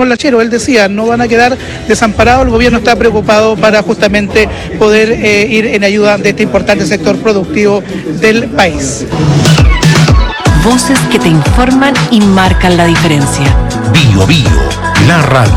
con Lachero, él decía, no van a quedar desamparados, el gobierno está preocupado para justamente poder ir en ayuda de este importante sector productivo del país. Voces que te informan y marcan la diferencia. Bio Bio, la radio.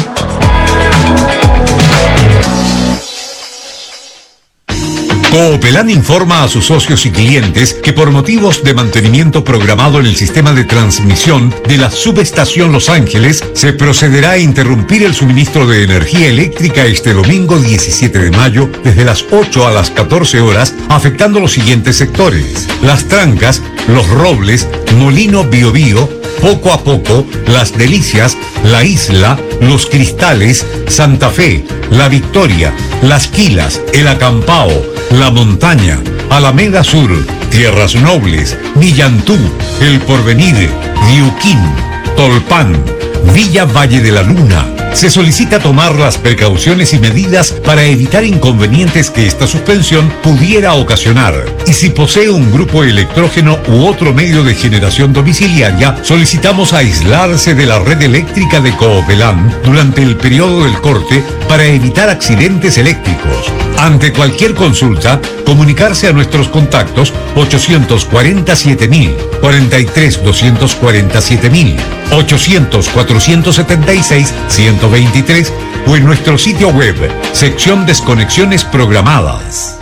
Coopelán informa a sus socios y clientes que por motivos de mantenimiento programado en el sistema de transmisión de la subestación Los Ángeles, se procederá a interrumpir el suministro de energía eléctrica este domingo 17 de mayo desde las 8 a las 14 horas, afectando los siguientes sectores: Las Trancas, Los Robles, Molino Bio Bio, Poco a Poco, Las Delicias, La Isla, Los Cristales, Santa Fe, La Victoria, Las Quilas, El Acampao, La Montaña, Alameda Sur, Tierras Nobles, Millantú, El Porvenir, Diuquín, Tolpán, Villa Valle de la Luna. Se solicita tomar las precauciones y medidas para evitar inconvenientes que esta suspensión pudiera ocasionar. Y si posee un grupo electrógeno u otro medio de generación domiciliaria, solicitamos aislarse de la red eléctrica de Coopelán durante el periodo del corte para evitar accidentes eléctricos. Ante cualquier consulta, comunicarse a nuestros contactos 847.000, 43-247.000, 800-476-123 o en nuestro sitio web, sección Desconexiones Programadas.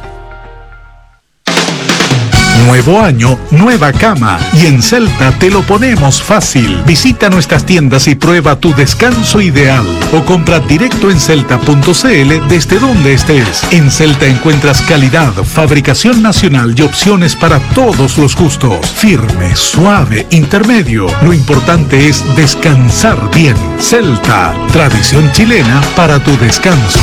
Nuevo año, nueva cama. Y en Celta te lo ponemos fácil. Visita nuestras tiendas y prueba tu descanso ideal. O compra directo en celta.cl desde donde estés. En Celta encuentras calidad, fabricación nacional y opciones para todos los gustos. Firme, suave, intermedio. Lo importante es descansar bien. Celta, tradición chilena para tu descanso.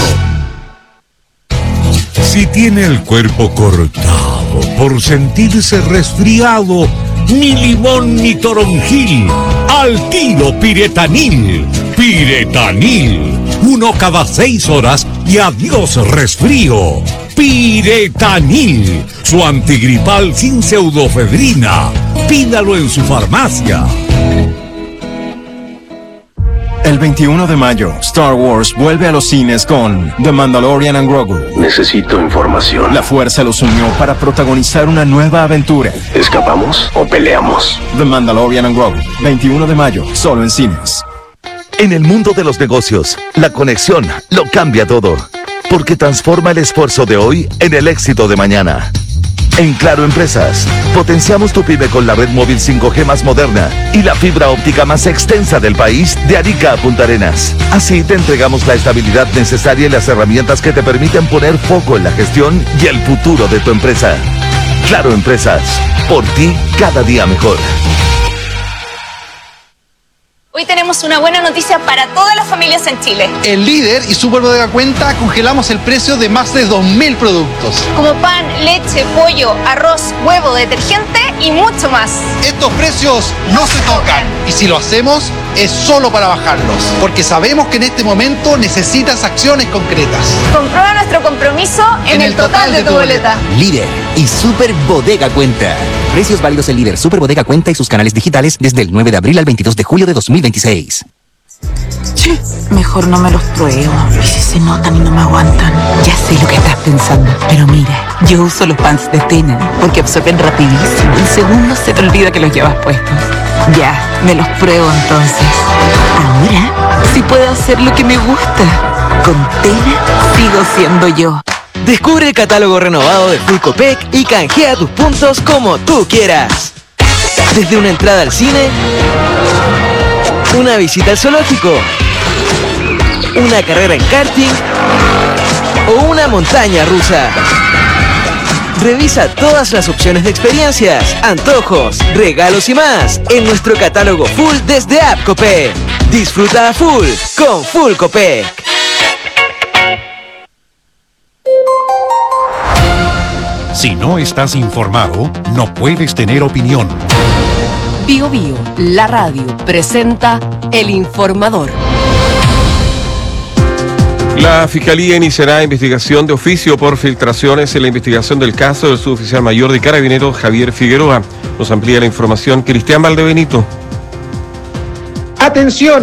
Si tiene el cuerpo cortado por sentirse resfriado, ni limón ni toronjil, al tiro Piretanil. Piretanil, 1 cada 6 horas y adiós resfrío. Piretanil, su antigripal sin pseudofedrina. Pídalo en su farmacia. El 21 de mayo, Star Wars vuelve a los cines con The Mandalorian and Grogu. Necesito información. La Fuerza los unió para protagonizar una nueva aventura. ¿Escapamos o peleamos? The Mandalorian and Grogu, 21 de mayo, solo en cines. En el mundo de los negocios, la conexión lo cambia todo, porque transforma el esfuerzo de hoy en el éxito de mañana. En Claro Empresas, potenciamos tu pyme con la red móvil 5G más moderna y la fibra óptica más extensa del país, de Arica a Punta Arenas. Así te entregamos la estabilidad necesaria y las herramientas que te permiten poner foco en la gestión y el futuro de tu empresa. Claro Empresas, por ti cada día mejor. Hoy tenemos una buena noticia para todas las familias en Chile. En Líder y Superbodega Cuenta congelamos el precio de más de 2.000 productos. Como pan, leche, pollo, arroz, huevo, detergente y mucho más. Estos precios no se tocan. Y si lo hacemos, es solo para bajarlos. Porque sabemos que en este momento necesitas acciones concretas. Comprueba nuestro compromiso en el total de tu boleta. Líder y Superbodega Cuenta. Precios válidos en Líder, Superbodega Cuenta y sus canales digitales desde el 9 de abril al 22 de julio de 2026. Che, mejor no me los pruebo. Y si se notan y no me aguantan. Ya sé lo que estás pensando, pero mira, yo uso los pants de Tena porque absorben rapidísimo. En segundos se te olvida que los llevas puestos. Ya, me los pruebo entonces. Ahora sí puedo hacer lo que me gusta. Con Tena sigo siendo yo. Descubre el catálogo renovado de Full Copec y canjea tus puntos como tú quieras. Desde una entrada al cine, una visita al zoológico, una carrera en karting o una montaña rusa. Revisa todas las opciones de experiencias, antojos, regalos y más en nuestro catálogo full desde App Copec. Disfruta a full con Full Copec. Si no estás informado, no puedes tener opinión. Bio Bio, la radio, presenta El Informador. La Fiscalía iniciará investigación de oficio por filtraciones en la investigación del caso del suboficial mayor de Carabineros Javier Figueroa. Nos amplía la información Cristian Valdebenito. Atención,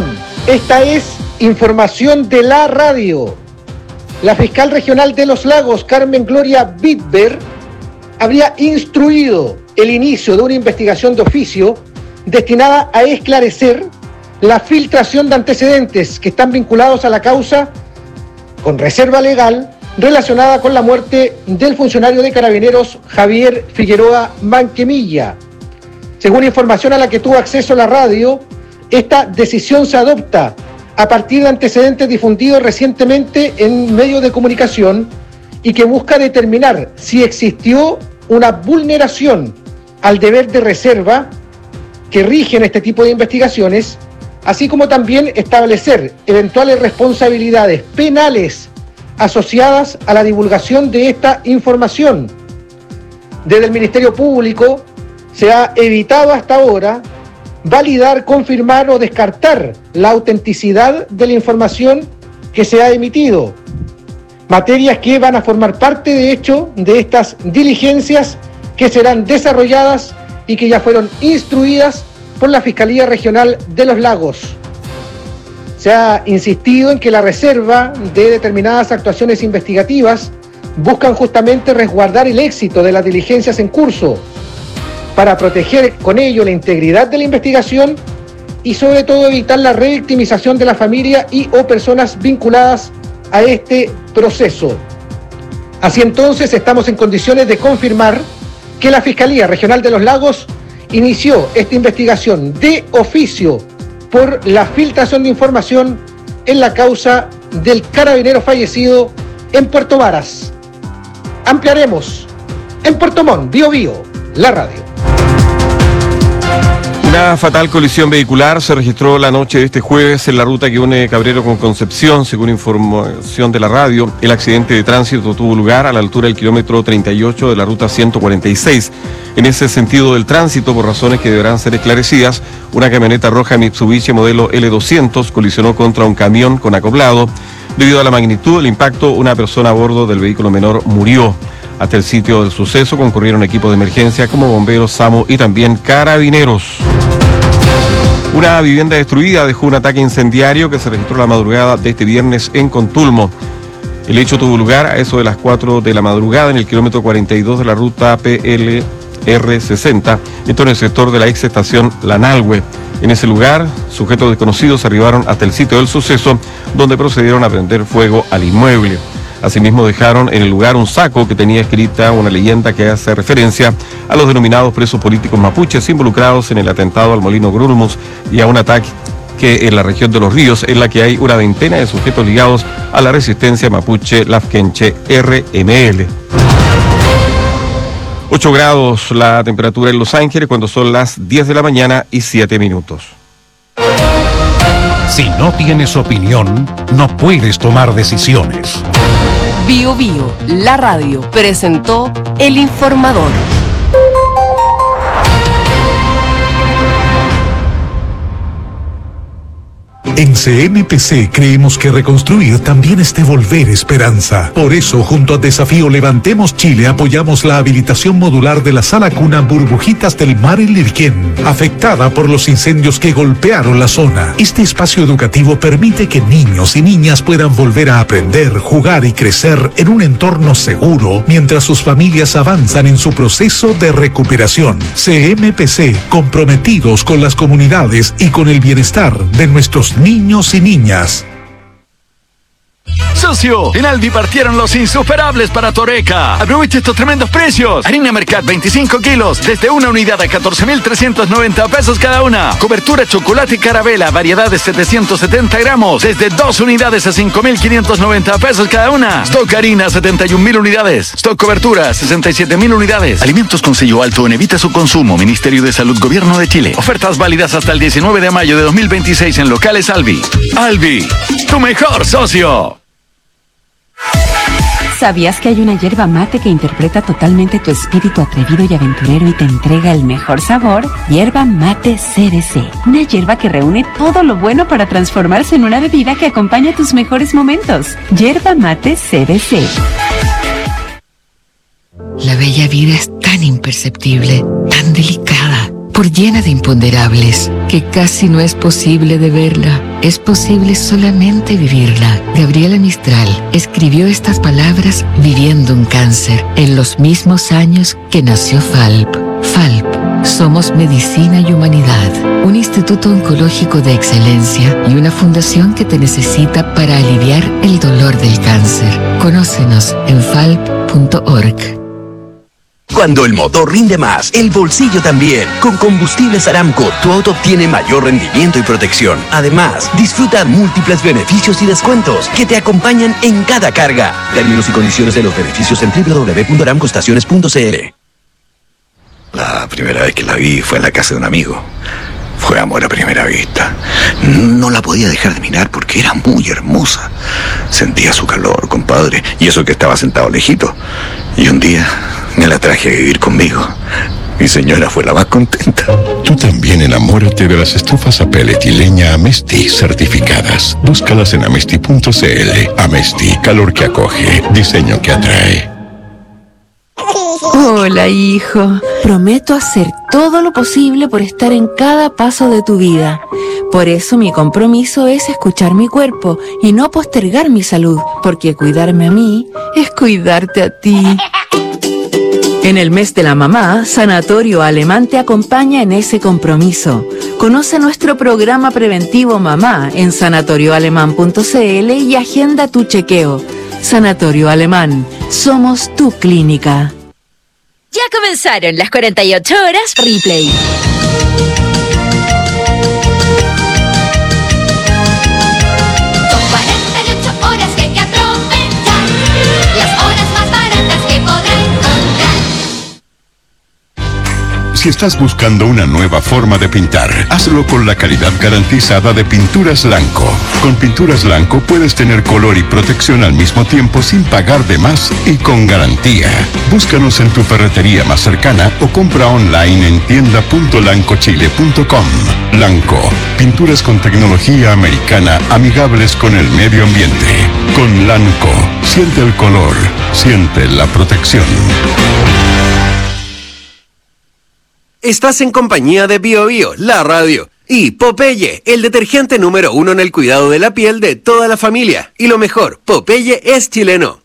Esta es información de la radio. La fiscal regional de Los Lagos, Carmen Gloria Bitber, habría instruido el inicio de una investigación de oficio destinada a esclarecer la filtración de antecedentes que están vinculados a la causa con reserva legal relacionada con la muerte del funcionario de Carabineros Javier Figueroa Manquemilla. Según información a la que tuvo acceso la radio, esta decisión se adopta a partir de antecedentes difundidos recientemente en medios de comunicación y que busca determinar si existió una vulneración al deber de reserva que rige en este tipo de investigaciones, así como también establecer eventuales responsabilidades penales asociadas a la divulgación de esta información. Desde el Ministerio Público se ha evitado hasta ahora validar, confirmar o descartar la autenticidad de la información que se ha emitido. Materias que van a formar parte, de hecho, de estas diligencias que serán desarrolladas y que ya fueron instruidas por la Fiscalía Regional de Los Lagos. Se ha insistido en que la reserva de determinadas actuaciones investigativas buscan justamente resguardar el éxito de las diligencias en curso, para proteger con ello la integridad de la investigación y sobre todo evitar la revictimización de la familia y o personas vinculadas a este proceso. Así entonces estamos en condiciones de confirmar que la Fiscalía Regional de Los Lagos inició esta investigación de oficio por la filtración de información en la causa del carabinero fallecido en Puerto Varas. Ampliaremos en Puerto Montt, Bío Bío, la radio. Una fatal colisión vehicular se registró la noche de este jueves en la ruta que une Cabrero con Concepción. Según información de la radio, el accidente de tránsito tuvo lugar a la altura del kilómetro 38 de la ruta 146. En ese sentido del tránsito, por razones que deberán ser esclarecidas, una camioneta roja Mitsubishi modelo L200 colisionó contra un camión con acoplado. Debido a la magnitud del impacto, una persona a bordo del vehículo menor murió. Hasta el sitio del suceso concurrieron equipos de emergencia como bomberos, SAMU y también carabineros. Una vivienda destruida dejó un ataque incendiario que se registró la madrugada de este viernes en Contulmo. El hecho tuvo lugar a eso de las 4 de la madrugada en el kilómetro 42 de la ruta PLR60, esto en el sector de la ex estación La Nalhue. En ese lugar, sujetos desconocidos arribaron hasta el sitio del suceso, donde procedieron a prender fuego al inmueble. Asimismo, dejaron en el lugar un saco que tenía escrita una leyenda que hace referencia a los denominados presos políticos mapuches involucrados en el atentado al Molino Grulmus y a un ataque que en la región de Los Ríos, en la que hay una veintena de sujetos ligados a la resistencia mapuche Lafkenche RML. 8 grados la temperatura en Los Ángeles cuando son las 10 de la mañana y 7 minutos. Si no tienes opinión, no puedes tomar decisiones. Bío Bío, la radio, presentó El Informador. En CMPC creemos que reconstruir también es devolver esperanza. Por eso, junto a Desafío Levantemos Chile, apoyamos la habilitación modular de la sala cuna Burbujitas del Mar en Lirquén, afectada por los incendios que golpearon la zona. Este espacio educativo permite que niños y niñas puedan volver a aprender, jugar y crecer en un entorno seguro, mientras sus familias avanzan en su proceso de recuperación. CMPC, comprometidos con las comunidades y con el bienestar de nuestros niños y niñas. Socio, en Alvi partieron los insuperables para Toreca. Aprovecha estos tremendos precios. Harina Mercat 25 kilos, desde una unidad a 14.390 pesos cada una. Cobertura chocolate Carabela, variedad de 770 gramos, desde 2 unidades a 5.590 pesos cada una. Stock harina, 71.000 unidades. Stock cobertura, 67.000 unidades. Alimentos con sello alto en Evita su consumo. Ministerio de Salud, Gobierno de Chile. Ofertas válidas hasta el 19 de mayo de 2026 en locales Alvi. Alvi, tu mejor socio. ¿Sabías que hay una yerba mate que interpreta totalmente tu espíritu atrevido y aventurero y te entrega el mejor sabor? Yerba mate CBC. Una yerba que reúne todo lo bueno para transformarse en una bebida que acompaña tus mejores momentos. Yerba mate CBC. La bella vida es tan imperceptible, tan delicada, por llena de imponderables, que casi no es posible de verla. Es posible solamente vivirla. Gabriela Mistral escribió estas palabras viviendo un cáncer en los mismos años que nació FALP. FALP. Somos Medicina y Humanidad, un instituto oncológico de excelencia y una fundación que te necesita para aliviar el dolor del cáncer. Conócenos en falp.org. Cuando el motor rinde más, el bolsillo también. Con Combustibles Aramco, tu auto obtiene mayor rendimiento y protección. Además, disfruta múltiples beneficios y descuentos que te acompañan en cada carga. Términos y condiciones de los beneficios en www.aramcoestaciones.cl. La primera vez que la vi fue en la casa de un amigo. Fue amor a primera vista. No la podía dejar de mirar porque era muy hermosa. Sentía su calor, compadre, y eso que estaba sentado lejito. Y un día me la traje a vivir conmigo. Mi señora fue la más contenta. Tú también enamórate de las estufas a pellet y leña Amesti certificadas. Búscalas en amesti.cl. Amesti, calor que acoge, diseño que atrae. Hola, hijo. Prometo hacer todo lo posible por estar en cada paso de tu vida. Por eso mi compromiso es escuchar mi cuerpo y no postergar mi salud, porque cuidarme a mí es cuidarte a ti. En el mes de la mamá, Sanatorio Alemán te acompaña en ese compromiso. Conoce nuestro programa preventivo Mamá en sanatorioalemán.cl y agenda tu chequeo. Sanatorio Alemán, somos tu clínica. Ya comenzaron las 48 horas Replay. Son 48 horas que hay que aprovechar, las horas más baratas que podrá encontrar. Si estás buscando una nueva forma de pintar, hazlo con la calidad garantizada de Pinturas Lanco. Con Pinturas Lanco puedes tener color y protección al mismo tiempo sin pagar de más y con garantía. Búscanos en tu ferretería más cercana o compra online en tienda.lancochile.com. Lanco, pinturas con tecnología americana amigables con el medio ambiente. Con Lanco, siente el color, siente la protección. Estás en compañía de Bio Bio, la radio, y Popeye, el detergente número 1 en el cuidado de la piel de toda la familia. Y lo mejor, Popeye es chileno.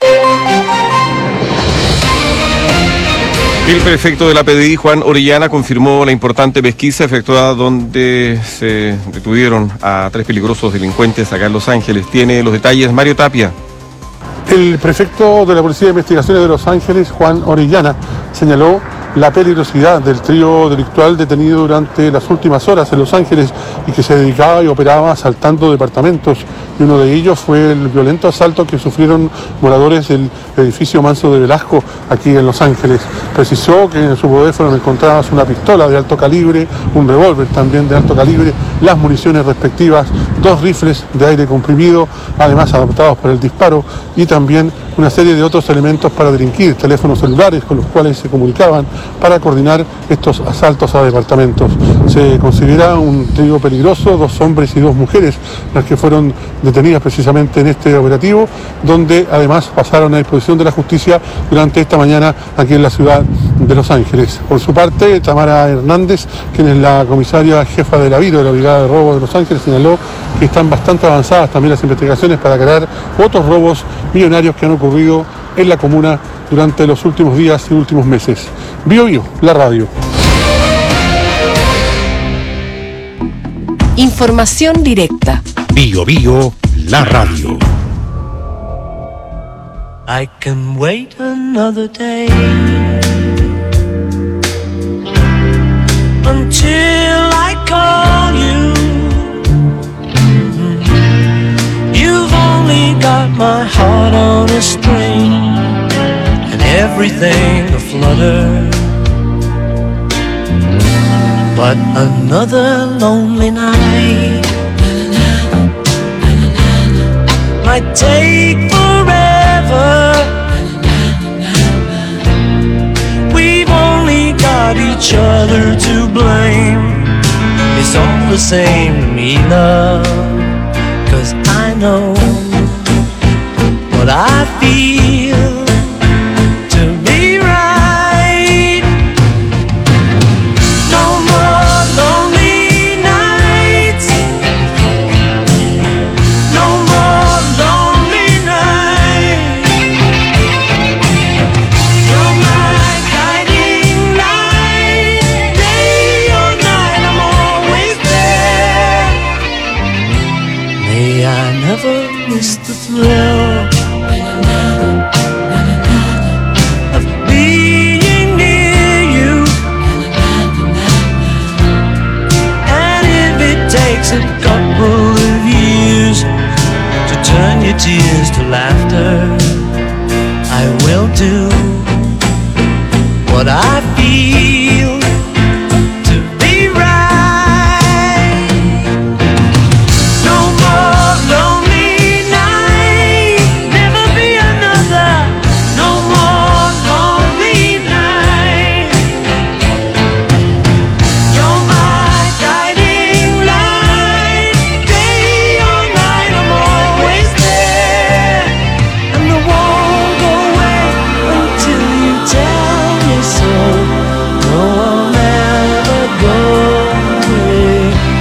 El prefecto de la PDI, Juan Orellana, confirmó la importante pesquisa efectuada donde se detuvieron a 3 peligrosos delincuentes acá en Los Ángeles. Tiene los detalles Mario Tapia. El prefecto de la Policía de Investigaciones de Los Ángeles, Juan Orellana, señaló la peligrosidad del trío delictual detenido durante las últimas horas en Los Ángeles y que se dedicaba y operaba asaltando departamentos. Y uno de ellos fue el violento asalto que sufrieron moradores del edificio Manso de Velasco aquí en Los Ángeles. Precisó que en su poder fueron encontradas una pistola de alto calibre, un revólver también de alto calibre, las municiones respectivas, 2 rifles de aire comprimido, además adaptados para el disparo, y también una serie de otros elementos para delinquir, teléfonos celulares con los cuales se comunicaban para coordinar estos asaltos a departamentos. Se considera un trío peligroso, 2 hombres y 2 mujeres las que fueron detenidas precisamente en este operativo, donde además pasaron a disposición de la justicia durante esta mañana aquí en la ciudad de Los Ángeles. Por su parte, Tamara Hernández, quien es la comisaria jefa de la VIRO de la Brigada de Robo de Los Ángeles, señaló que están bastante avanzadas también las investigaciones para aclarar otros robos millonarios que han ocurrido en la comuna durante los últimos días y últimos meses. Bio Bio, la radio. Información directa. Bio Bio, la radio. I can wait another day until I call you. You've only got my heart on a string and everything aflutter. But another lonely night might take forever. We've only got each other to blame. It's all the same to me, love, 'cause I know what I feel to be right. No May I never miss the thrill of being near you. And if it takes a couple of years to turn your tears to laughter, I will do what I feel to be right. No more lonely nights, never be another. No more lonely nights. You're my guiding light, day or night I'm always there, and I won't go away until you tell me so. No, I'll never go away.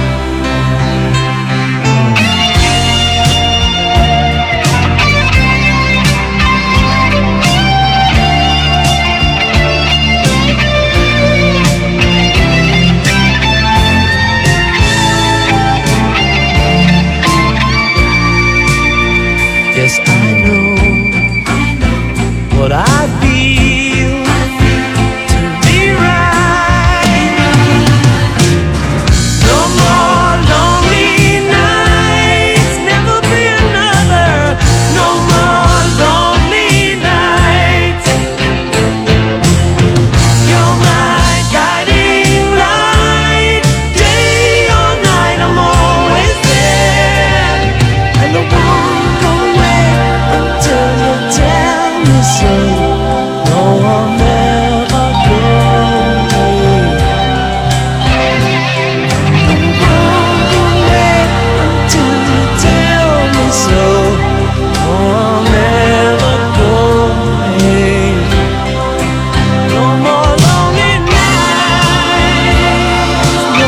Yes, I know what I feel to be right. No more lonely nights, never be another. No more lonely nights. You're my guiding light, day or night I'm always there, and I won't go away until you tell me so. No, I'll never go away. I won't go away until you tell me so. No, I'll never go away. No more lonely nights. No.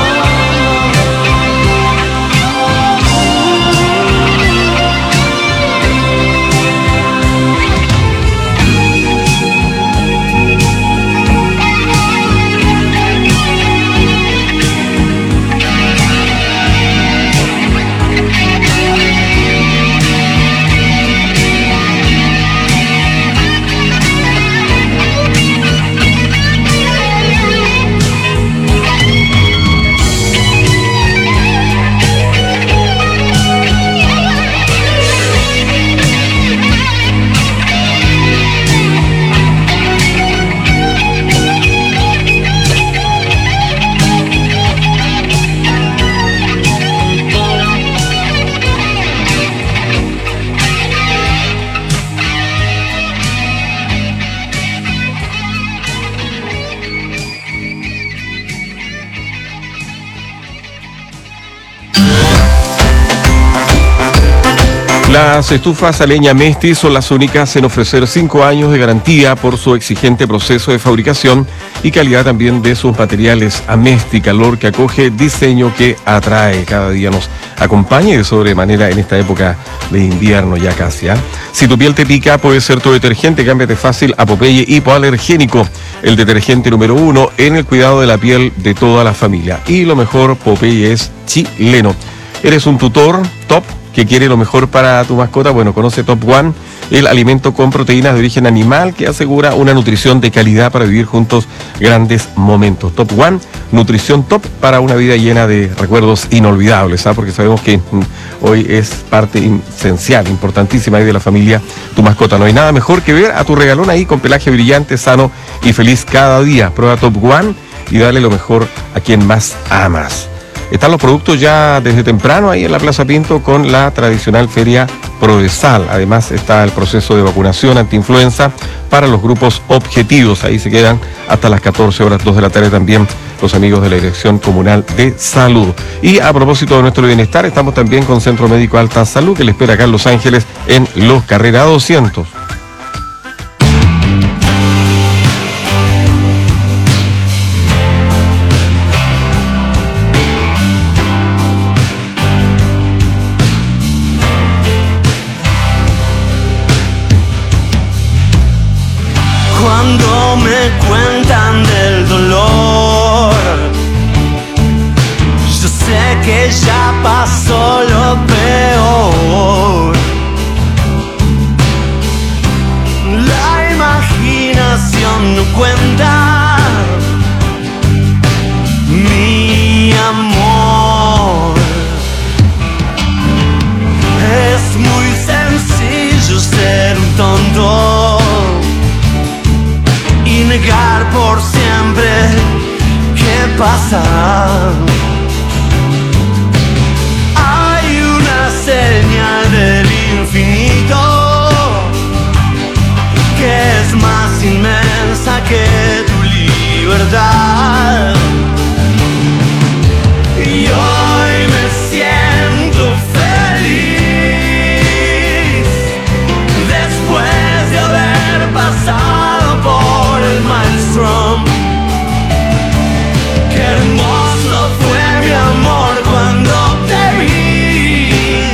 Las estufas a leña Mesti son las únicas en ofrecer 5 años de garantía por su exigente proceso de fabricación y calidad también de sus materiales. Amesti, calor que acoge, diseño que atrae. Cada día nos acompaña y de sobremanera en esta época de invierno ya casi. Si tu piel te pica, puede ser tu detergente. Cámbiate fácil a Popeye Hipoalergénico, el detergente número 1 en el cuidado de la piel de toda la familia. Y lo mejor, Popeye es chileno. ¿Eres un tutor top que quiere lo mejor para tu mascota? Bueno, conoce Top One, el alimento con proteínas de origen animal que asegura una nutrición de calidad para vivir juntos grandes momentos. Top One, nutrición top para una vida llena de recuerdos inolvidables, porque sabemos que hoy es parte esencial, importantísima ahí de la familia, tu mascota. No hay nada mejor que ver a tu regalón ahí con pelaje brillante, sano y feliz cada día. Prueba Top One y dale lo mejor a quien más amas. Están los productos ya desde temprano ahí en la Plaza Pinto con la tradicional feria Prodesal. Además está el proceso de vacunación antiinfluenza para los grupos objetivos. Ahí se quedan hasta las 14 horas, 2 de la tarde también los amigos de la Dirección Comunal de Salud. Y a propósito de nuestro bienestar, estamos también con Centro Médico Alta Salud que le espera acá en Los Ángeles en Los Carrera 200. Cuando me cuentan del dolor, yo sé que ya pasó lo peor. pasa. Hay una señal del infinito que es más inmensa que tu libertad. Y hoy me siento feliz después de haber pasado por el maelstrom. Qué hermoso fue mi amor cuando te vi,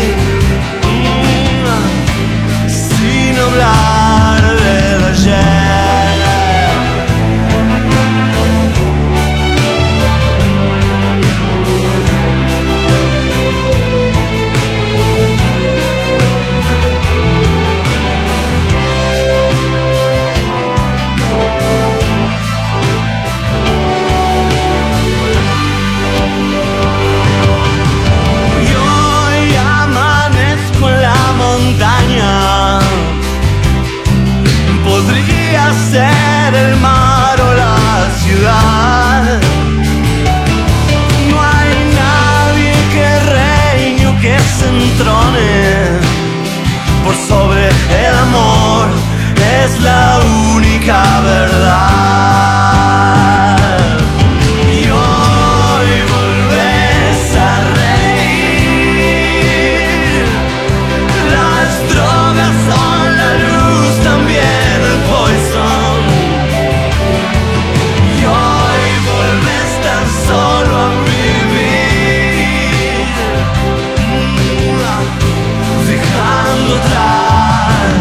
sin hablar del ayer. Podría ser el mar o la ciudad. No hay nadie que reine o que se entrone por sobre el amor. Es la única verdad. Y hoy volvés a reír. Las drogas son la luz, también el poison. Y hoy volvés tan solo a vivir, dejando atrás.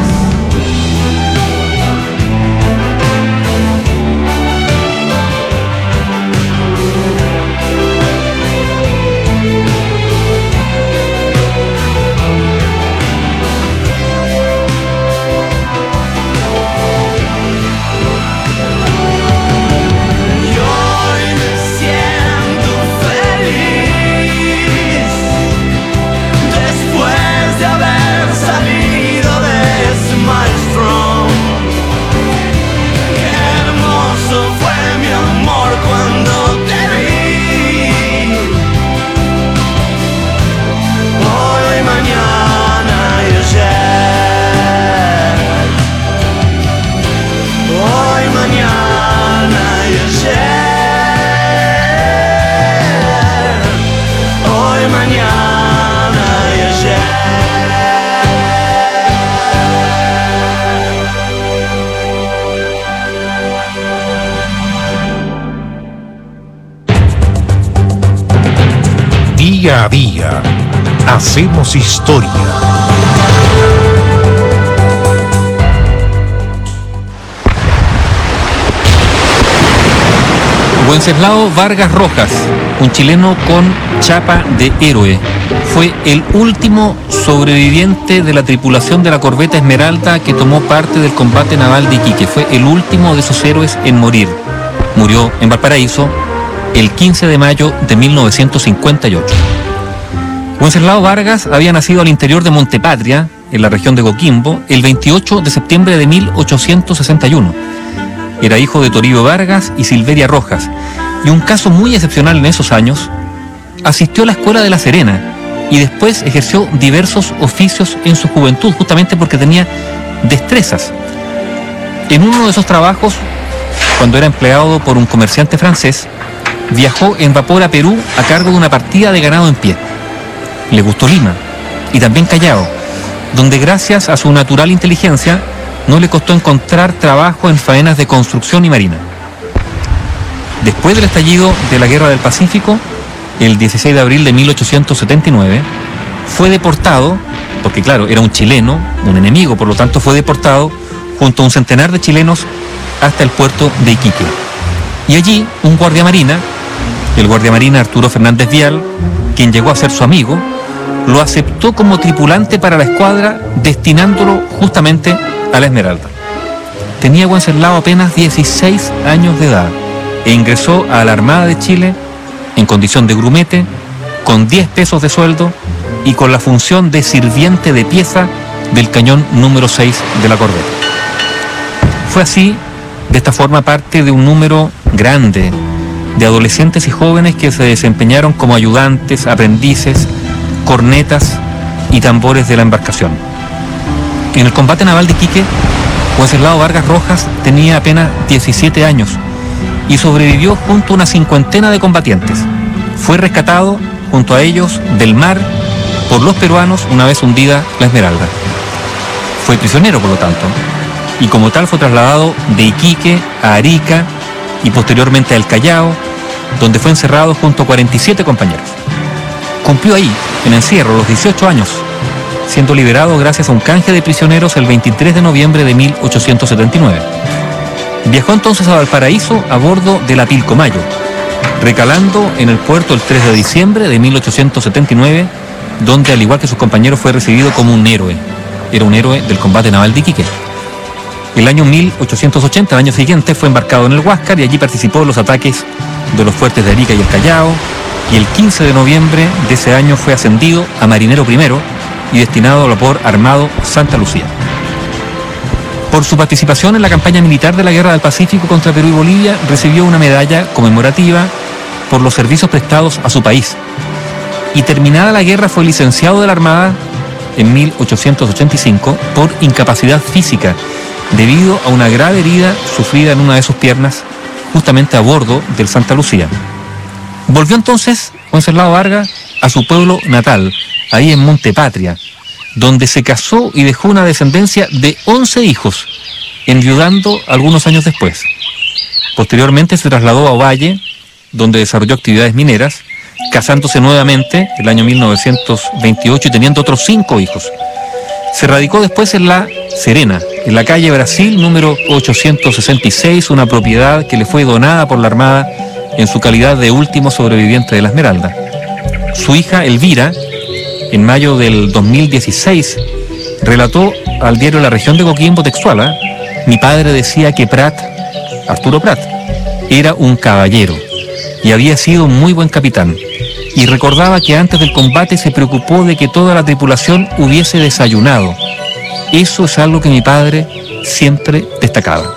Día a día, hacemos historia. Wenceslao Vargas Rojas, un chileno con chapa de héroe, fue el último sobreviviente de la tripulación de la corbeta Esmeralda que tomó parte del combate naval de Iquique. Fue el último de esos héroes en morir. Murió en Valparaíso el 15 de mayo de 1958. Wenceslao Vargas había nacido al interior de Montepatria, en la región de Coquimbo, el 28 de septiembre de 1861. Era hijo de Toribio Vargas y Silveria Rojas, y un caso muy excepcional en esos años, asistió a la escuela de La Serena y después ejerció diversos oficios en su juventud, justamente porque tenía destrezas. En uno de esos trabajos, cuando era empleado por un comerciante francés, viajó en vapor a Perú a cargo de una partida de ganado en pie. Le gustó Lima y también Callao, donde gracias a su natural inteligencia no le costó encontrar trabajo en faenas de construcción y marina. Después del estallido de la Guerra del Pacífico, el 16 de abril de 1879, fue deportado, porque claro, era un chileno, un enemigo, por lo tanto fue deportado junto a un centenar de chilenos hasta el puerto de Iquique. Y allí un guardiamarina, el guardiamarina Arturo Fernández Vial, quien llegó a ser su amigo, lo aceptó como tripulante para la escuadra, destinándolo justamente a la Esmeralda. Tenía Wenceslao apenas 16 años de edad e ingresó a la Armada de Chile en condición de grumete, con 10 pesos de sueldo y con la función de sirviente de pieza del cañón número 6 de la corbeta. Fue así, de esta forma, parte de un número grande de adolescentes y jóvenes que se desempeñaron como ayudantes, aprendices, cornetas y tambores de la embarcación. En el combate naval de Iquique, Wenceslao Vargas Rojas tenía apenas 17 años y sobrevivió junto a una cincuentena de combatientes. Fue rescatado junto a ellos del mar por los peruanos una vez hundida la Esmeralda. Fue prisionero, por lo tanto, y como tal fue trasladado de Iquique a Arica y posteriormente a El Callao, donde fue encerrado junto a 47 compañeros. Cumplió ahí, en encierro, los 18 años, siendo liberado gracias a un canje de prisioneros el 23 de noviembre de 1879. Viajó entonces a Valparaíso a bordo de la Pilcomayo, recalando en el puerto el 3 de diciembre de 1879, donde al igual que sus compañeros fue recibido como un héroe. Era un héroe del combate naval de Iquique. El año 1880, el año siguiente, fue embarcado en el Huáscar y allí participó en los ataques de los fuertes de Arica y El Callao, y el 15 de noviembre de ese año fue ascendido a marinero primero y destinado al vapor armado Santa Lucía. Por su participación en la campaña militar de la Guerra del Pacífico contra Perú y Bolivia, recibió una medalla conmemorativa por los servicios prestados a su país. Y terminada la guerra fue licenciado de la Armada en 1885 por incapacidad física, debido a una grave herida sufrida en una de sus piernas, justamente a bordo del Santa Lucía. Volvió entonces Wenceslao Vargas a su pueblo natal, ahí en Montepatria, donde se casó y dejó una descendencia de 11 hijos, enviudando algunos años después. Posteriormente se trasladó a Ovalle, donde desarrolló actividades mineras, casándose nuevamente el año 1928 y teniendo otros 5 hijos. Se radicó después en La Serena, en la calle Brasil número 866, una propiedad que le fue donada por la Armada en su calidad de último sobreviviente de la Esmeralda. Su hija Elvira, en mayo del 2016, relató al diario La Región de Coquimbo textual: mi padre decía que Prat, Arturo Prat, era un caballero y había sido un muy buen capitán, y recordaba que antes del combate se preocupó de que toda la tripulación hubiese desayunado. Eso es algo que mi padre siempre destacaba.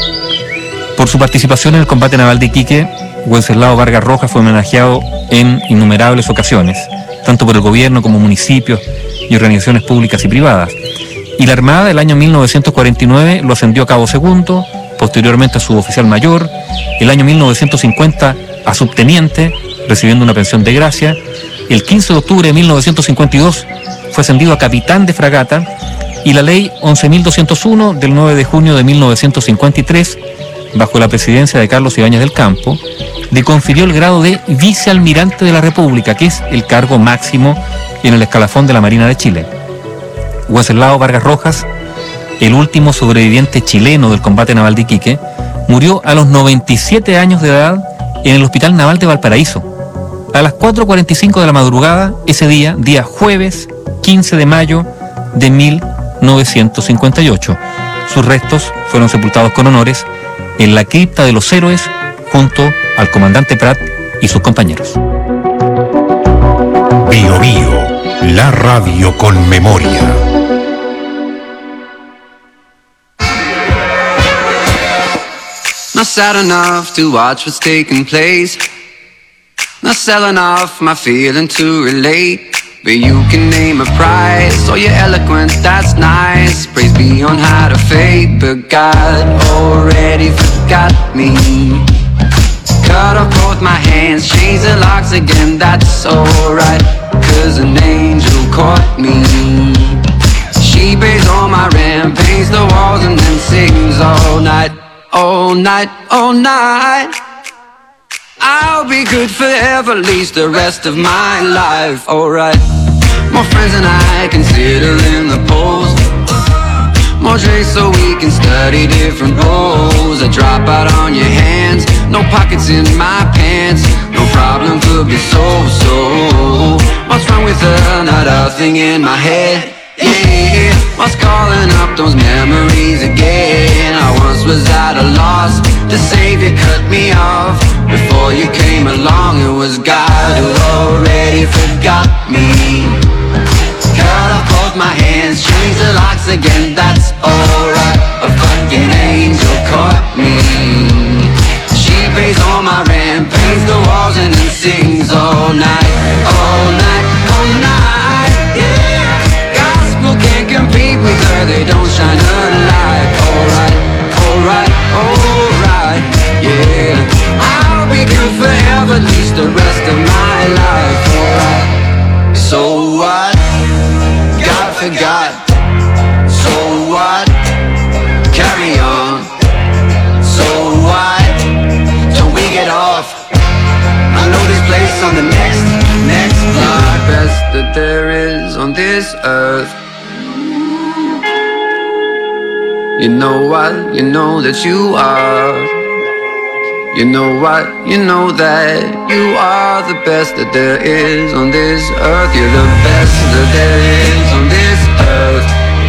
Por su participación en el combate naval de Iquique, Wenceslao Vargas Rojas fue homenajeado en innumerables ocasiones, tanto por el gobierno como municipios y organizaciones públicas y privadas. Y la Armada del año 1949 lo ascendió a cabo segundo, posteriormente a suboficial mayor, el año 1950 a subteniente, recibiendo una pensión de gracia. El 15 de octubre de 1952 fue ascendido a capitán de fragata, y la ley 11.201 del 9 de junio de 1953, bajo la presidencia de Carlos Ibáñez del Campo, le confirió el grado de vicealmirante de la República, que es el cargo máximo en el escalafón de la Marina de Chile. Wenceslao Vargas Rojas, el último sobreviviente chileno del combate naval de Iquique, murió a los 97 años de edad en el Hospital Naval de Valparaíso, a las 4:45 de la madrugada, ese día jueves 15 de mayo de 1958. Sus restos fueron sepultados con honores en la cripta de los héroes junto al comandante Prat y sus compañeros. Bio Bio, la radio con memoria. Not sad enough to watch what's taking place. Not selling off my feeling to relate. But you can name a price, or you're eloquent, that's nice. Praise be on high to fate, but God already forgot me. Cut off both my hands, change the locks again, that's alright. Cause an angel caught me. She pays all my rent, paints the walls and then sings all night. All night, all night. I'll be good forever, at least the rest of my life. Alright. More friends than I consider in the polls. More drinks so we can study different roles. A drop out on your hands, no pockets in my pants. No problem could be solved, so what's wrong with another thing in my head? Yeah, what's calling up those memories again? I once was at a loss, the Savior cut me off. Before you came along, it was God who already forgot me. Cut off both my hands, change the locks again, that's alright. A fucking angel caught me. She pays all my rent, forgot. So what? Carry on. So what? Don't we get off? I know this place on the next block. Best that there is on this earth. You know what? You know that you are. You know what? You know that you are the best that there is on this earth. You're the best that there is on this earth.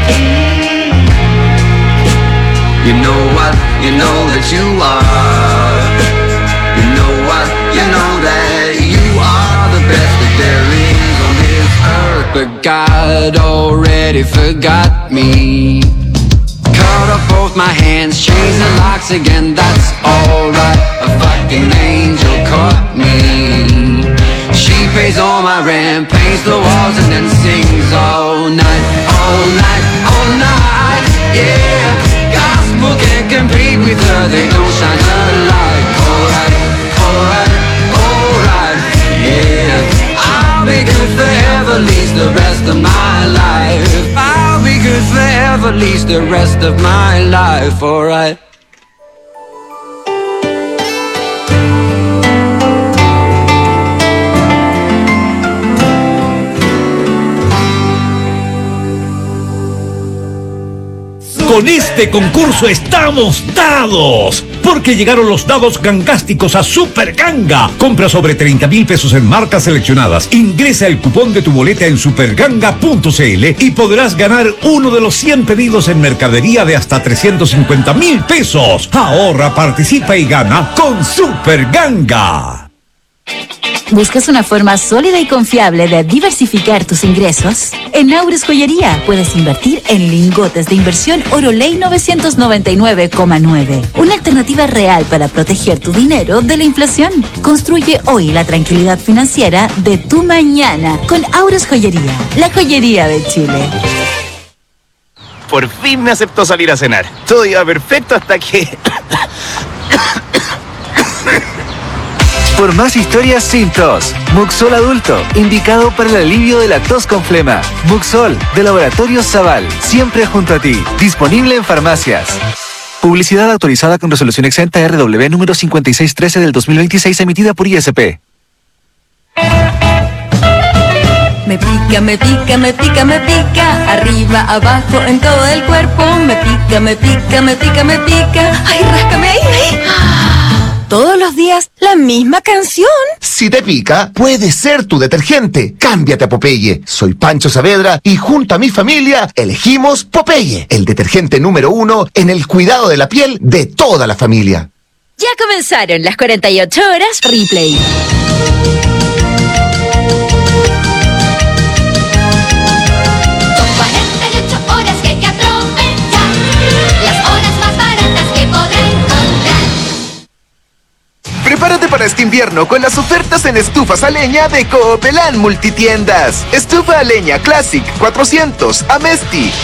You know what? You know that you are. You know what? You know that you are the best that there is on this earth. But God already forgot me. Cut off both my hands, change the locks again, that's alright. A fucking angel caught me. She pays all my rent, paints the walls and then sings all night, all night, all night. Yeah, gospel can't compete with her, they don't shine her light. Alright, alright, alright. Yeah, I'll be good forever, at least the rest of my life. I'll be good forever, at least the rest of my life, alright. Con este concurso estamos dados, porque llegaron los dados gangásticos a Super Ganga. Compra sobre 30,000 pesos en marcas seleccionadas. Ingresa el cupón de tu boleta en superganga.cl y podrás ganar uno de los 100 pedidos en mercadería de hasta 350,000 pesos. Ahorra, participa y gana con Super Ganga. ¿Buscas una forma sólida y confiable de diversificar tus ingresos? En Aures Joyería puedes invertir en lingotes de inversión Oro Ley 999,9. Una alternativa real para proteger tu dinero de la inflación. Construye hoy la tranquilidad financiera de tu mañana con Aures Joyería, la joyería de Chile. Por fin me aceptó salir a cenar. Todo iba perfecto hasta que... Por más historias sin tos, Muxol Adulto, indicado para el alivio de la tos con flema. Muxol, de Laboratorios Zaval, siempre junto a ti. Disponible en farmacias. Publicidad autorizada con resolución exenta RW número 5613 del 2026, emitida por ISP. Me pica, me pica, me pica, me pica. Arriba, abajo, en todo el cuerpo. Me pica, me pica, me pica, me pica. Ay, ráscame ahí, ahí. Todos los días, la misma canción. Si te pica, puede ser tu detergente. Cámbiate a Popeye. Soy Pancho Saavedra y junto a mi familia elegimos Popeye, el detergente número 1 en el cuidado de la piel de toda la familia. Ya comenzaron las 48 horas Replay. Son 48 horas que hay que aprovechar. Las horas más baratas que podrá encontrar. Prepárate para este invierno con las ofertas en estufas a leña de Coopelán Multitiendas. Estufa a leña Classic 400, Amesti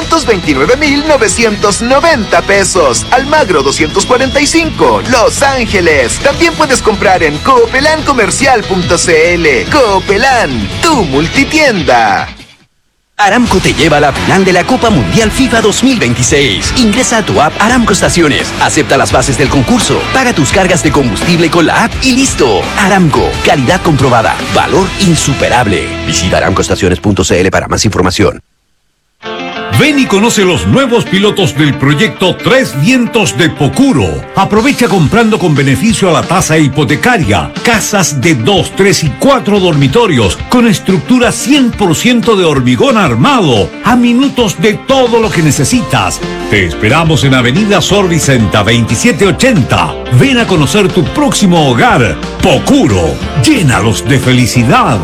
429,990 pesos, Almagro 245, Los Ángeles. También puedes comprar en coopelancomercial.cl. Coopelán, tu multitienda. Aramco te lleva a la final de la Copa Mundial FIFA 2026. Ingresa a tu app Aramco Estaciones, acepta las bases del concurso, paga tus cargas de combustible con la app y listo. Aramco, calidad comprobada, valor insuperable. Visita aramcoestaciones.cl para más información. Ven y conoce los nuevos pilotos del proyecto Tres Vientos de Pocuro. Aprovecha comprando con beneficio a la tasa hipotecaria. Casas de 2, 3 y 4 dormitorios con estructura 100% de hormigón armado. A minutos de todo lo que necesitas. Te esperamos en Avenida Sor Vicenta 2780. Ven a conocer tu próximo hogar. Pocuro. Llénalos de felicidad.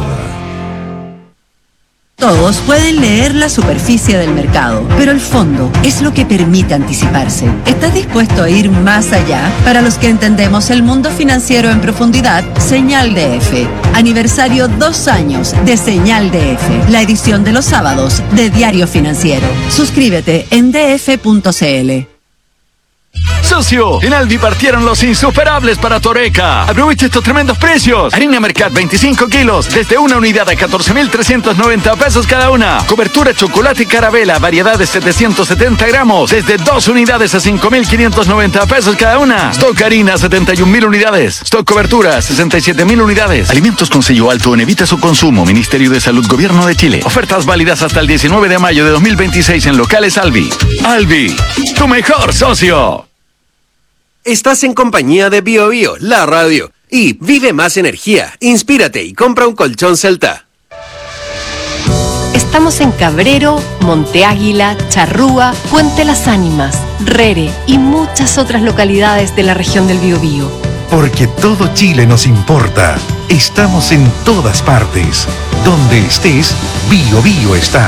Todos pueden leer la superficie del mercado, pero el fondo es lo que permite anticiparse. ¿Estás dispuesto a ir más allá? Para los que entendemos el mundo financiero en profundidad, Señal DF. Aniversario 2 años de Señal DF, la edición de los sábados de Diario Financiero. Suscríbete en df.cl. socio! En Alvi partieron los insuperables para Toreca. Aprovecha estos tremendos precios. Harina Mercat 25 kilos, desde una unidad a 14.390 pesos cada una. Cobertura chocolate Carabela, variedad de 770 gramos, desde 2 unidades a 5.590 pesos cada una. Stock harina, 71.000 unidades. Stock cobertura, 67.000 unidades. Alimentos con sello alto en Evita su consumo. Ministerio de Salud, Gobierno de Chile. Ofertas válidas hasta el 19 de mayo de 2026 en locales Alvi. Alvi, tu mejor socio. Estás en compañía de Bio Bio, la radio. Y vive más energía, inspírate y compra un colchón Celta. Estamos en Cabrero, Monte Águila, Charrúa, Puente Las Ánimas, Rere y muchas otras localidades de la región del Biobío. Porque todo Chile nos importa. Estamos en todas partes. Donde estés, Bio Bio está.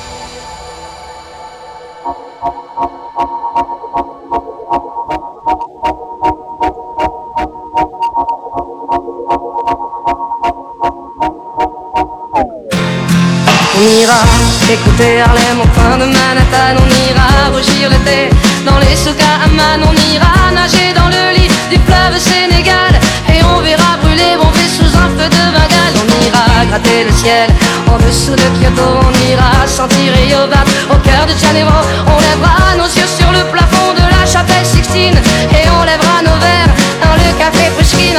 On ira écouter Harlem au coin de Manhattan. On ira rougir l'été dans les souks à Amman. On ira nager dans le lit du fleuve Sénégal. Et on verra brûler Bombay sous un feu de Bengale. On ira gratter le ciel en dessous de Kyoto. On ira sentir Rio battre au cœur de Janeiro. On lèvera nos yeux sur le plafond de la chapelle Sixtine. Et on lèvera nos verres dans le café Pushkin.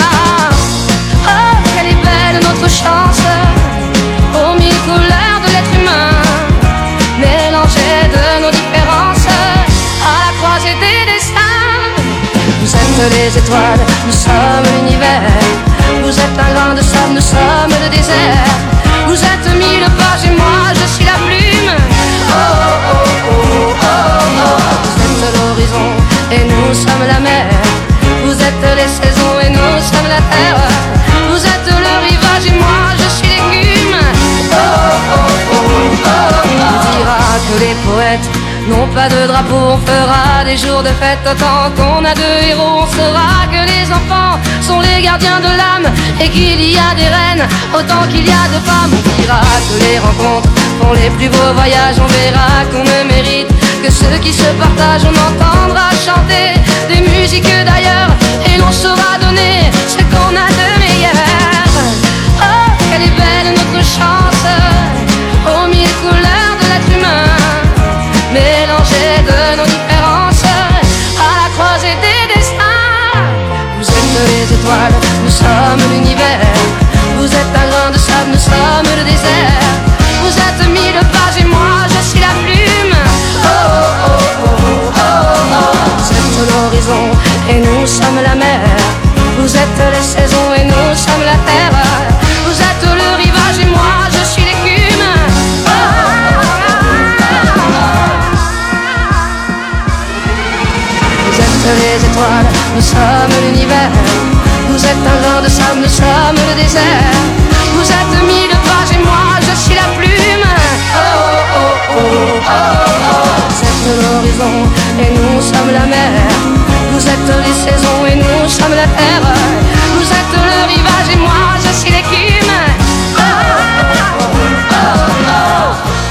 Oh, quelle est belle notre chance, aux mille couleurs de l'être humain, mélangées de nos différences, à la croisée des destins. Vous êtes les étoiles, nous sommes l'univers. Vous êtes un grain de sable, nous sommes le désert. Vous êtes mille pages et moi je suis la plume. Oh, oh, oh, oh, oh, oh. Vous êtes l'horizon et nous sommes la mer. Vous êtes les saisons et nous sommes la terre. Vous êtes le rivage et moi je suis l'écume. Oh, oh, oh, oh, oh. On dira que les poètes n'ont pas de drapeau. On fera des jours de fête autant qu'on a de héros. On saura que les enfants sont les gardiens de l'âme et qu'il y a des reines autant qu'il y a de femmes. On dira que les rencontres font les plus beaux voyages. On verra qu'on ne mérite que ceux qui se partagent. On entendra chanter des musiques d'ailleurs et l'on saura donner ce qu'on a de meilleur. Oh, quelle est belle notre chance, aux mille couleurs de l'être humain, mélangées de nos différences, à la croisée des destins. Vous êtes les étoiles, nous sommes l'univers. Vous êtes un grain de sable, nous sommes le désert. Vous êtes mille pages et moi je suis la plume. Oh, oh, oh, oh, oh, oh. Vous êtes l'horizon et nous sommes la mer. Vous êtes les saisons et nous sommes la terre. Vous êtes le rivage et moi je suis l'écume. Oh, oh, oh, oh. Vous êtes les étoiles, nous sommes l'univers. Vous êtes un grain de sable, nous sommes le désert. Vous êtes mille pages et moi je suis la plume. Oh, oh, oh, oh, oh. Vous êtes l'horizon et nous sommes la mer. Vous êtes les saisons et nous sommes la terre. Vous êtes le rivage et moi je suis l'écume. Oh, oh, oh, oh, oh.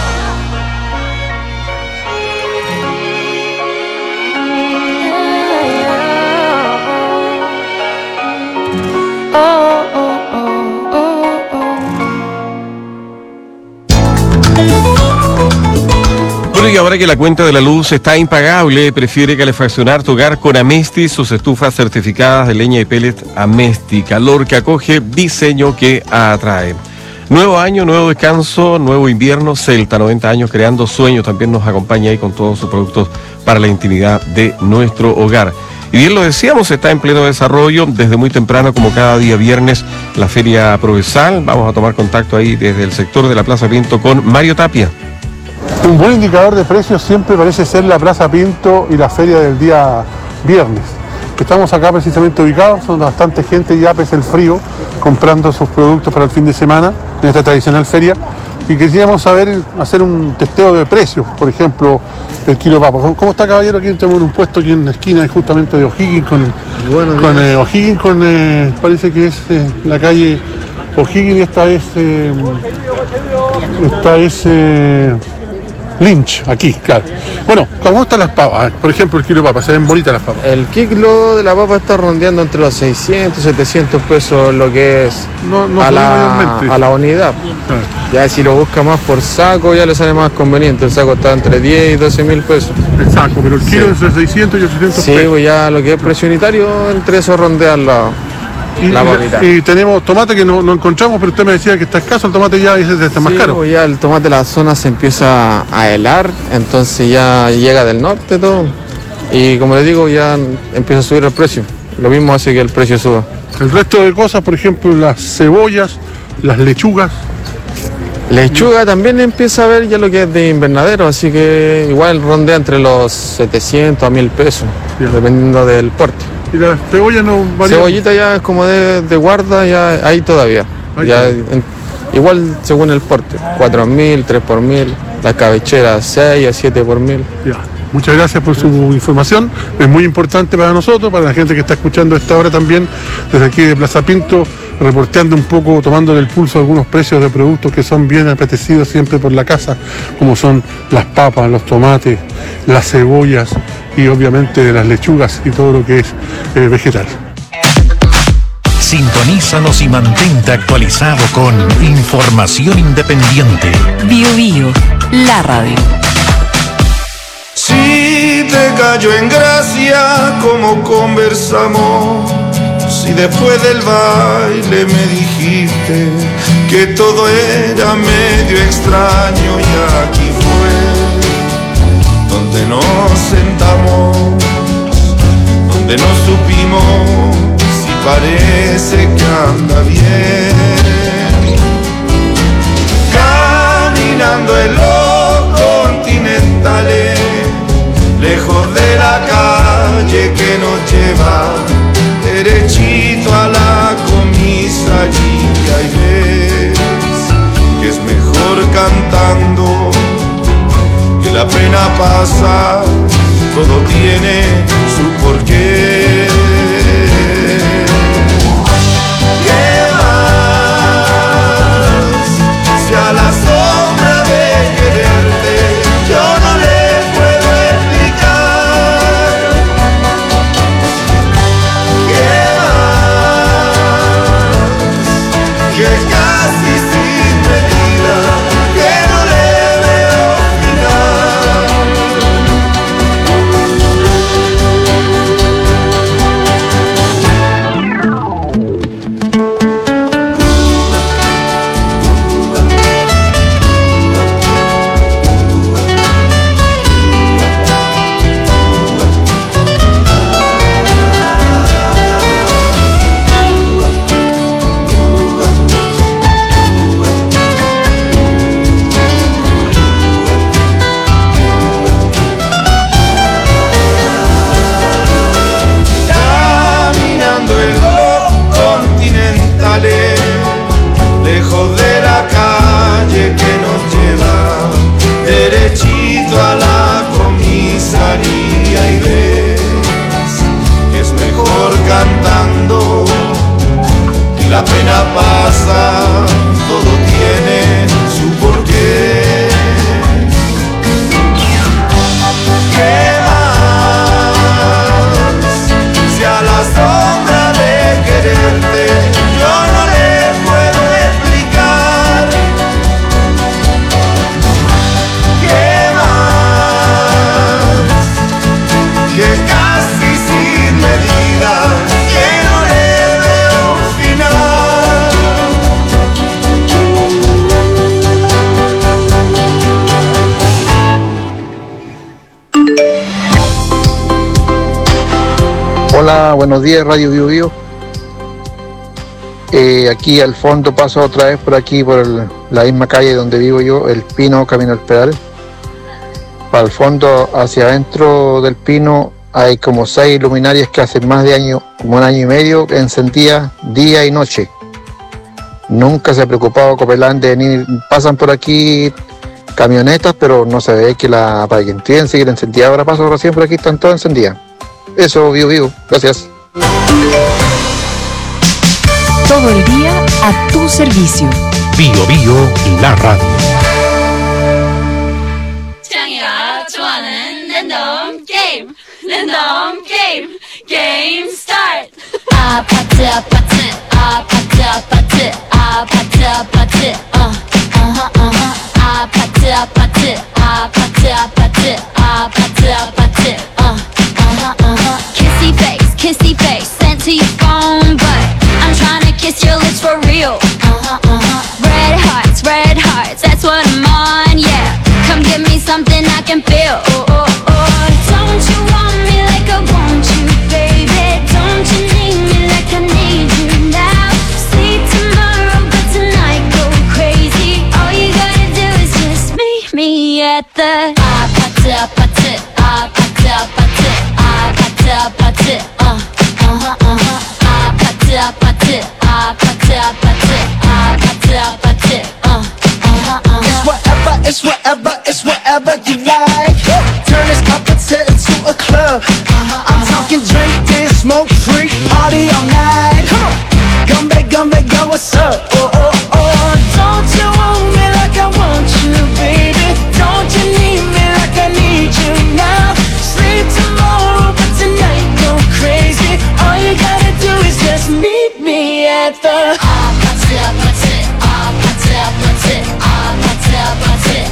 Bueno, y ahora que la cuenta de la luz está impagable, prefiere calefaccionar tu hogar con Amesti, sus estufas certificadas de leña y pellet Amesti. Calor que acoge, diseño que atrae. Nuevo año, nuevo descanso, nuevo invierno. Celta, 90 años creando sueños. También nos acompaña ahí con todos sus productos para la intimidad de nuestro hogar. Y bien lo decíamos, está en pleno desarrollo desde muy temprano, como cada día viernes, la Feria Provenzal. Vamos a tomar contacto ahí desde el sector de la Plaza Pinto con Mario Tapia. Un buen indicador de precios siempre parece ser la Plaza Pinto y la feria del día viernes. Estamos acá precisamente ubicados, son bastante gente ya pese el frío, comprando sus productos para el fin de semana en esta tradicional feria. Y queríamos saber, hacer un testeo de precios, por ejemplo, el kilo de papa. ¿Cómo está, caballero? Aquí tenemos un puesto aquí en la esquina justamente de O'Higgins parece que es la calle O'Higgins y esta es Lynch, aquí, claro. Bueno, ¿cómo están las papas? Por ejemplo, el kilo de papas, se ven bonitas las papas. El kilo de la papa está rondeando entre los 600, 700 pesos, lo que es a la unidad. Ya si lo busca más por saco, ya le sale más conveniente. El saco está entre 10 y 12 mil pesos. El saco, pero el kilo es de 600 y 800 pesos. Sí, pues ya lo que es precio unitario, entre eso rondean la papita. Y tenemos tomate que no encontramos, pero usted me decía que está escaso el tomate, ya está más caro. Pues ya el tomate de la zona se empieza a helar, entonces ya llega del norte todo. Y como le digo, ya empieza a subir el precio. Lo mismo hace que el precio suba. El resto de cosas, por ejemplo, las cebollas, las lechugas. Lechuga también empieza a ver ya lo que es de invernadero, así que igual rondea entre los 700 a 1000 pesos, dependiendo del porte. ¿Y la cebolla no varía? Cebollita ya es como de guarda, ya ahí todavía. Igual según el porte, 4.000, 3 por 1.000, las cabecheras 6 a 7 por 1.000. Ya. Muchas gracias por su información, es muy importante para nosotros, para la gente que está escuchando a esta hora también, desde aquí de Plaza Pinto, reporteando un poco, tomándole el pulso a algunos precios de productos que son bien apetecidos siempre por la casa, como son las papas, los tomates, las cebollas y obviamente las lechugas y todo lo que es vegetal. Sintonízanos y mantente actualizado con información independiente. Bio Bio, la radio. Si te cayó en gracia como conversamos, si después del baile me dijiste que todo era medio extraño y aquí fue donde nos sentamos, donde nos supimos si parece que anda bien, caminando en los continentales, lejos de la calle que nos lleva derechito a la comisaría, y ves que es mejor cantando, que la pena pasa, todo tiene su porqué. ¿Qué más? Si a la sombra de quererte yo no le puedo explicar. ¿Qué más? Que casi sin medida, que no le veo caminando en los continentales, lejos de la calle que nos lleva derechito a la comisaría, y ves que es mejor cantando, y la pena pasa, todo tiene su porqué. ¿Qué más? Si a la sombra de quererte yo no le puedo explicar. ¿Qué más? Que casi sin medida, que no le veo final. Hola, buenos días, Radio Bio Bio. Aquí al fondo paso otra vez por aquí, por la misma calle donde vivo yo, El Pino, Camino al Pedal. Para el fondo, hacia adentro del Pino, hay como 6 luminarias que hace más de como un año y medio, encendidas día y noche. Nunca se ha preocupado Copelán de venir, pasan por aquí camionetas, pero no se ve que para que entiendan, seguir encendida. Ahora paso recién por aquí, están todas encendidas. Eso, Bio Bio, gracias. Todo el día a tu servicio. Bio Bio, la radio. 나는 랜덤 게임 게임 스타트. 아파트 아파트 아파트 아파트 아파트 아파트 아파트 아파트 아파트 아파트 아파트 아파트 kissy face sent to your phone, but I'm trying to kiss your lips for real. Red hearts, that's what I'm on, yeah. Come give me something I can feel. Don't you want me like I want you, baby? Don't you need me like I need you now? Sleep tomorrow, but tonight go crazy. All you gotta do is just meet me at the 아파트 아파트 아파트 아파트 아파트 아파트 아파트 아파트 아파트 아파트 아파트 It's whatever you like. Turn this opposite into a club. I'm talking drink, dance, smoke, freak, party all night. Come on, go, what's up? Don't you want me like I want you, baby? Don't you need me like I need you now? Sleep tomorrow, but tonight go crazy. All you gotta do is just meet me at the 아파트 아파트 아파트 아파트 아파트 아파트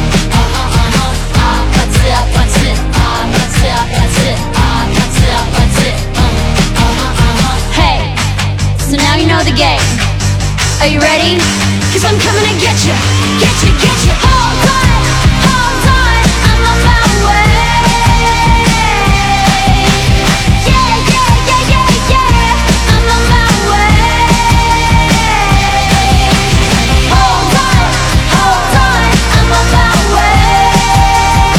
Hey, so now you know the game. Are you ready? 'Cause I'm coming to get you, get you, get you. Hold on, I'm on my way. Yeah, I'm on my way. Hold on, I'm on my way.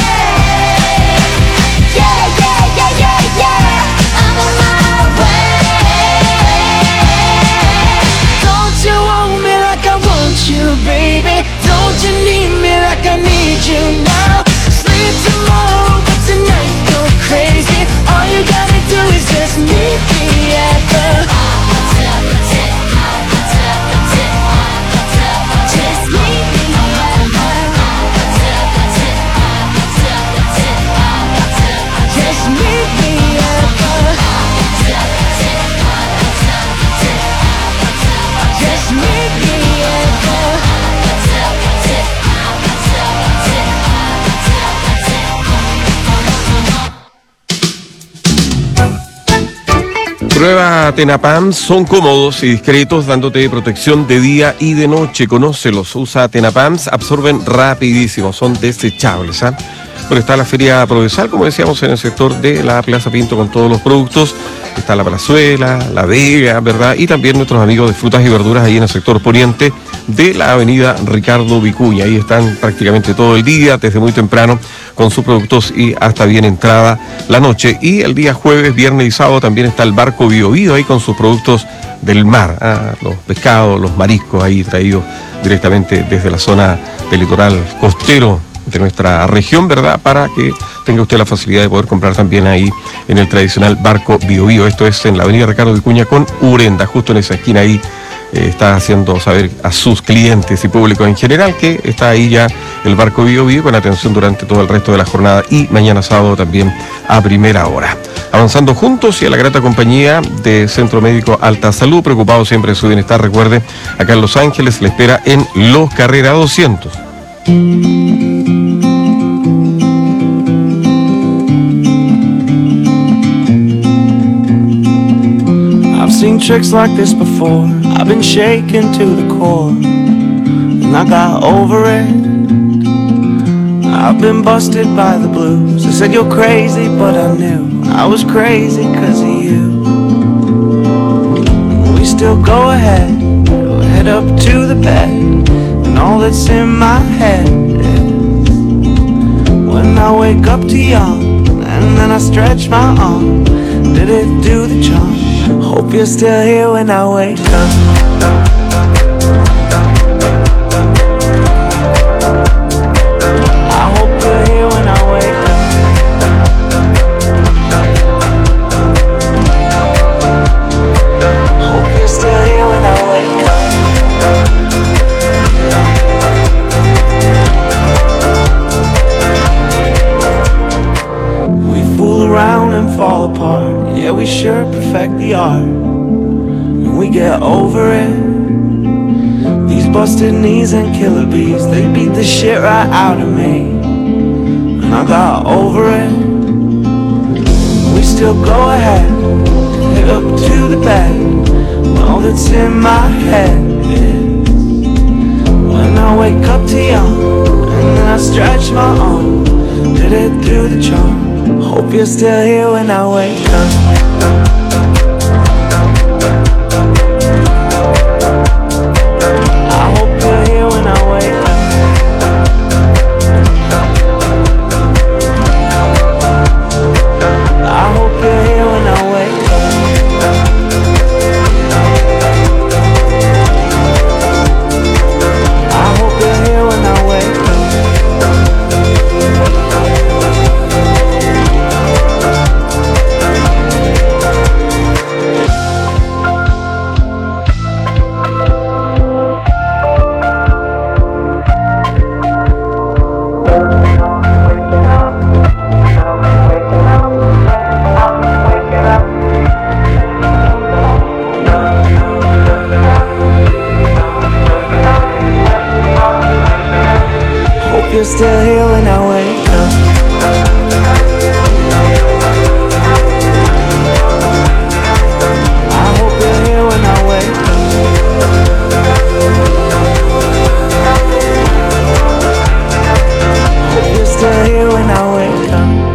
Yeah, I'm on my way. Don't you want me like I want you, baby? Don't you need me like I need you now? Sleep tomorrow, but tonight go crazy. All you gotta do is just meet me at the just meet me at just meet me at just meet me at Prueba Tenapam, son cómodos y discretos, dándote protección de día y de noche. Conócelos, usa Tenapams, absorben rapidísimo, son desechables. Bueno, está la Feria Provenzal, como decíamos, en el sector de la Plaza Pinto con todos los productos. Está la Plazuela, la Vega, ¿verdad? Y también nuestros amigos de frutas y verduras ahí en el sector poniente de la avenida Ricardo Vicuña. Ahí están prácticamente todo el día, desde muy temprano, con sus productos y hasta bien entrada la noche. Y el día jueves, viernes y sábado también está el barco Bio Bio ahí con sus productos del mar. Los pescados, los mariscos ahí traídos directamente desde la zona del litoral costero de nuestra región, ¿verdad? Para que tenga usted la facilidad de poder comprar también ahí en el tradicional barco Bio Bio. Esto es en la avenida Ricardo Vicuña con Urenda, justo en esa esquina ahí. Está haciendo saber a sus clientes y público en general que está ahí ya el barco Bio Bio con atención durante todo el resto de la jornada y mañana sábado también a primera hora. Avanzando juntos y a la grata compañía de Centro Médico Alta Salud, preocupado siempre de su bienestar. Recuerde, acá en Los Ángeles le espera en Los Carrera 200. I've seen tricks like this before. I've been shaken to the core, and I got over it. I've been busted by the blues. They said you're crazy, but I knew I was crazy 'cause of you. We still go ahead up to the bed, and all that's in my head is when I wake up to yawn, and then I stretch my arm. Did it do the charm? Hope you're still here when I wake up. we sure perfect the art, and we get over it. These busted knees and killer bees, they beat the shit right out of me, and I got over it. We still go ahead, head up to the bed. All that's in my head is when I wake up too young, and then I stretch my arm, did it do the charm. Hope you're still here when I wake up. Still here when I wake up. I hope you're here when I wake up. Hope you're still here when I wake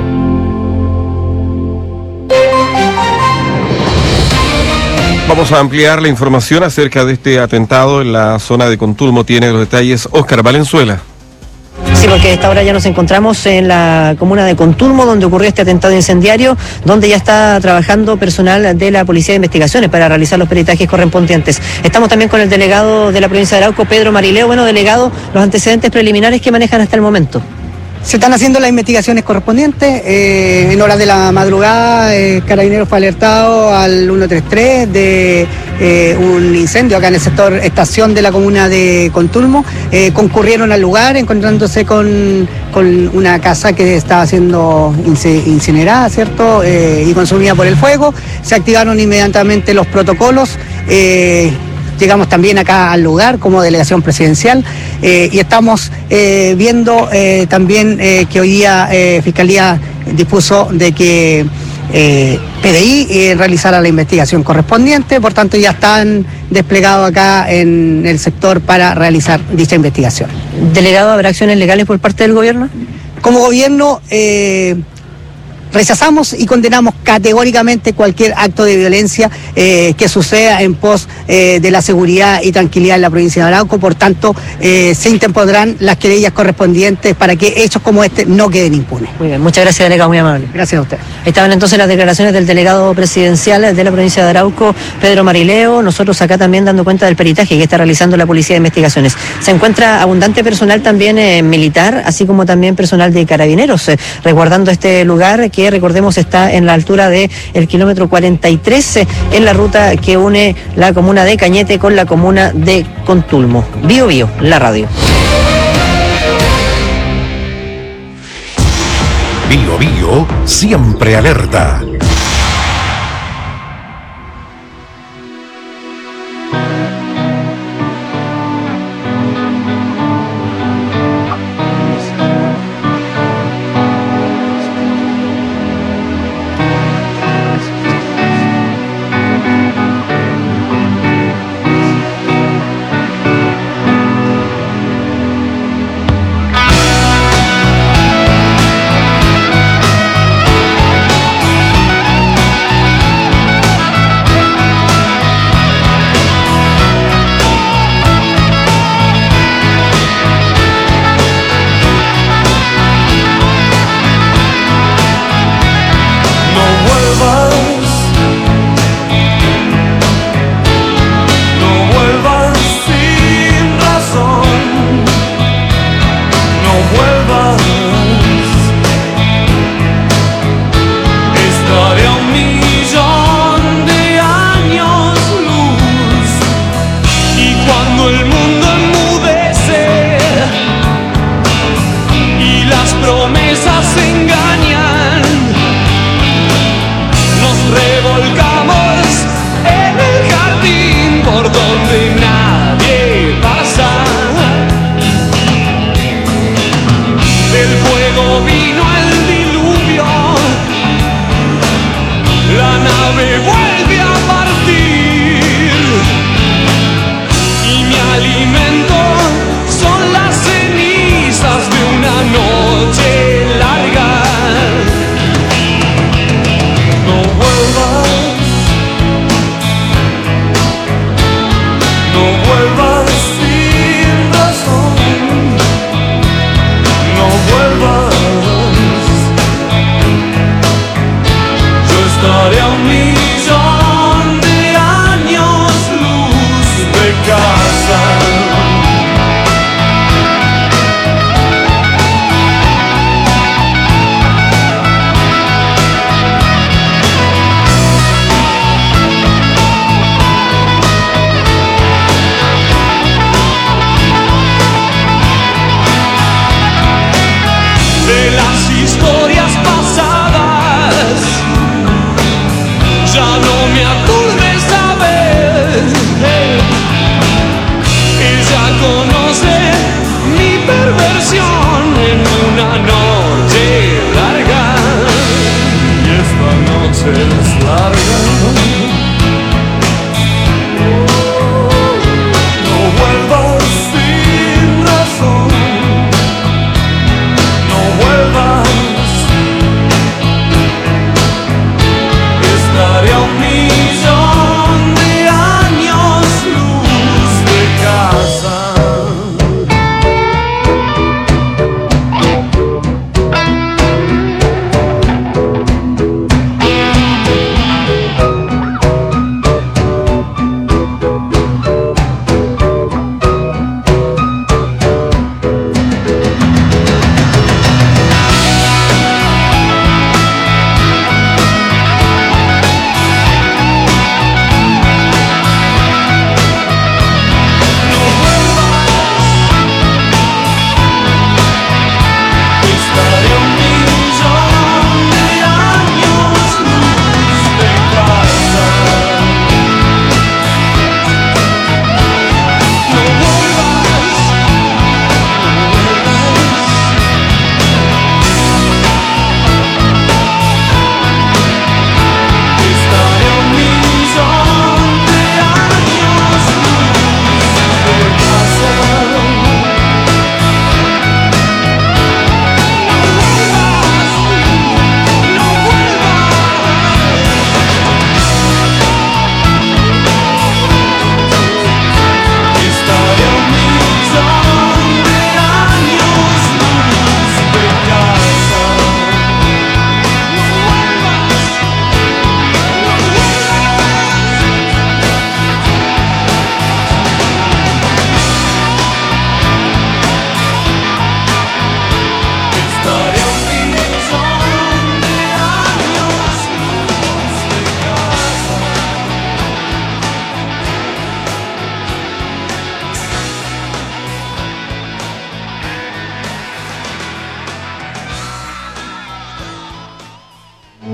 up. Vamos a ampliar la información acerca de este atentado en la zona de Contulmo. Tiene los detalles Óscar Valenzuela. Sí, porque a esta hora ya nos encontramos en la comuna de Contulmo, donde ocurrió este atentado incendiario, donde ya está trabajando personal de la Policía de Investigaciones para realizar los peritajes correspondientes. Estamos también con el delegado de la provincia de Arauco, Pedro Marileo. Bueno, delegado, los antecedentes preliminares que manejan hasta el momento. Se están haciendo las investigaciones correspondientes. En horas de la madrugada, Carabineros fue alertado al 133 de un incendio acá en el sector estación de la comuna de Contulmo. Concurrieron al lugar encontrándose con una casa que estaba siendo incinerada, ¿cierto? Y consumida por el fuego. Se activaron inmediatamente los protocolos. Llegamos también acá al lugar como delegación presidencial y estamos viendo también que hoy día Fiscalía dispuso de que PDI realizara la investigación correspondiente, por tanto ya están desplegados acá en el sector para realizar dicha investigación. ¿Delegado, habrá acciones legales por parte del gobierno? Como gobierno rechazamos y condenamos categóricamente cualquier acto de violencia que suceda en pos de la seguridad y tranquilidad en la provincia de Arauco. Por tanto, se interpondrán las querellas correspondientes para que hechos como este no queden impunes. Muy bien, muchas gracias, delegado, muy amable. Gracias a usted. Estaban entonces las declaraciones del delegado presidencial de la provincia de Arauco, Pedro Marileo. Nosotros acá también dando cuenta del peritaje que está realizando la Policía de Investigaciones. Se encuentra abundante personal también militar, así como también personal de Carabineros, resguardando este lugar que, recordemos, está en la altura del kilómetro 43, en la ruta que une la comuna de Cañete con la comuna de Contulmo. Bio Bio, la radio. Bio Bio, siempre alerta.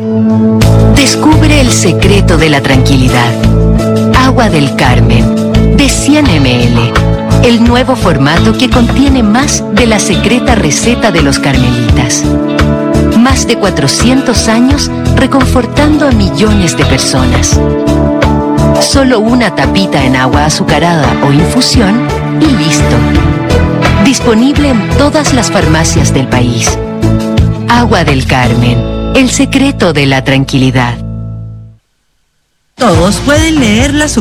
Descubre el secreto de la tranquilidad. Agua del Carmen, de 100 ml. El nuevo formato que contiene más de la secreta receta de los carmelitas. Más de 400 años reconfortando a millones de personas. Solo una tapita en agua azucarada o infusión y listo. Disponible en todas las farmacias del país. Agua del Carmen, el secreto de la tranquilidad. Todos pueden leer la